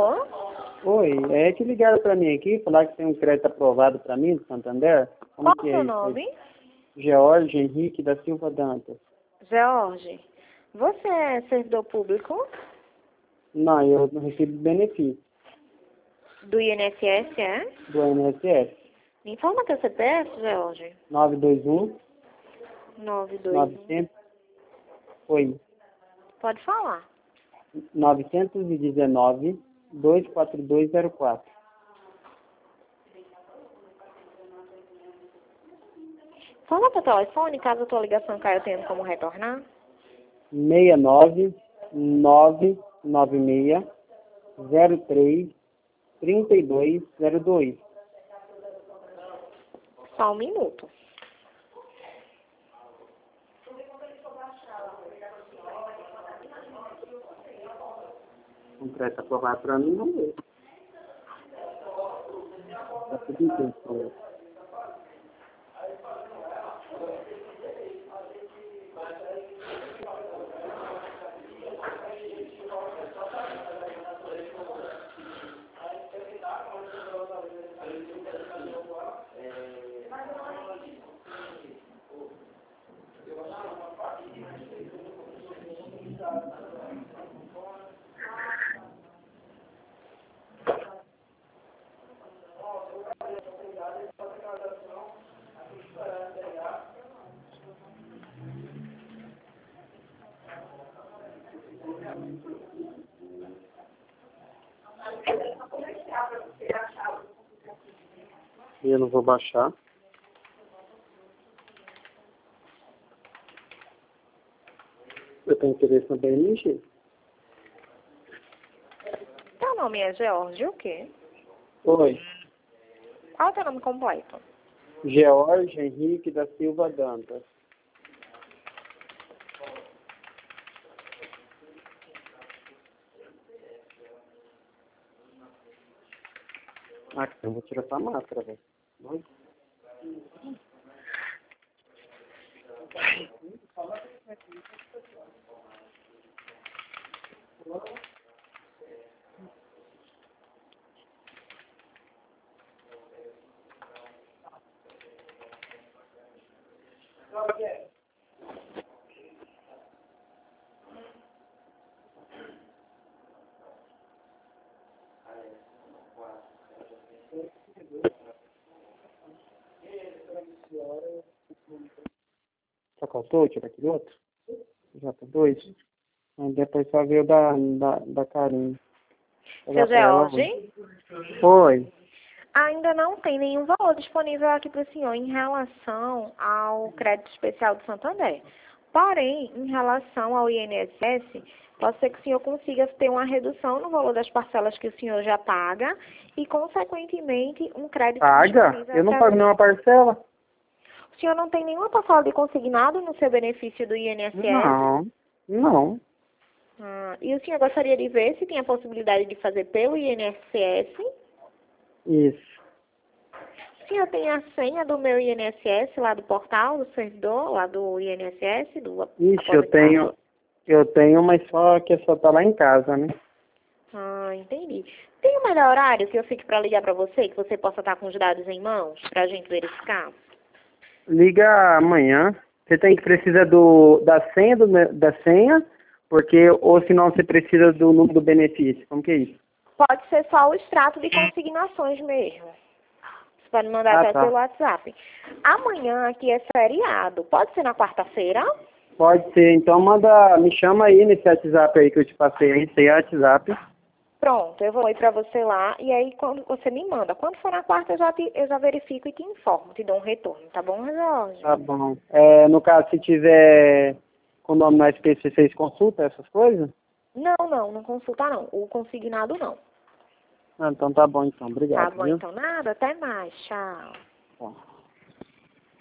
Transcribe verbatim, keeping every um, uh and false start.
Alô? Oi, é que ligaram pra mim aqui, falaram que tem um crédito aprovado pra mim, do Santander. Como Qual que o é seu isso? nome? George Henrique da Silva Dantas. George. Você é servidor público Não, eu não recebo benefício do I N S S, é? do I N S S. Me informa teu C P F, George. nove dois um, nove dois um. novecentos, oi, Pode falar. novecentos e dezenove, dois quatro dois zero quatro. Fala teu telefone, caso a tua ligação caia, eu tenho como retornar. seis nove nove nove seis zero três trinta e dois zero dois. Só um minuto. Um crédito aprovado pra mim, não é. Tá tudo intenso. Eu não vou baixar. Eu tenho interesse no B N G. Teu nome é George o quê? Oi, Qual é o teu nome completo? George Henrique da Silva Dantas. Ah, eu vou tirar essa máscara, velho. Vai. Só faltou tirar aquele outro? Já tá dois? Aí depois só veio da, da, da Karine. Seu George? Oi. Ainda não tem nenhum valor disponível aqui para o senhor em relação ao crédito especial do Santander. Porém, em relação ao I N S S, pode ser que o senhor consiga ter uma redução no valor das parcelas que o senhor já paga e, consequentemente, um crédito Paga? disponível. Eu não até- pago nenhuma parcela? O senhor não tem nenhuma parcela de consignado no seu benefício do I N S S? Não, não. Ah, e o senhor gostaria de ver se tem a possibilidade de fazer pelo I N S S? Isso. O senhor tem a senha do meu I N S S lá do portal, do servidor, lá do I N S S? Do Ixi, eu tenho, eu tenho, mas só que só tá lá em casa, né? Ah, entendi. Tem um melhor horário que eu fique para ligar para você, que você possa estar com os dados em mãos, para a gente verificar? Liga amanhã. Você tem que precisa do da senha do me- da senha, porque ou senão você precisa do número do benefício. Como que é isso? Pode ser só o extrato de consignações mesmo. Você pode mandar Ah, até tá. pelo WhatsApp. Amanhã aqui é feriado. Pode ser na quarta-feira? Pode ser. Então manda, me chama aí nesse WhatsApp aí que eu te passei aí, esse WhatsApp. Pronto, eu vou ir para você lá e aí quando você me manda. Quando for na quarta eu já, te, eu já verifico e te informo, te dou um retorno, tá bom, Jorge? Tá bom. É, no caso, se tiver com o nome no S P C, vocês consultam essas coisas? Não, não, não consulta não. O consignado não. Ah, então tá bom então. Tá Obrigado, bom, viu? então nada, até mais, tchau. Tá.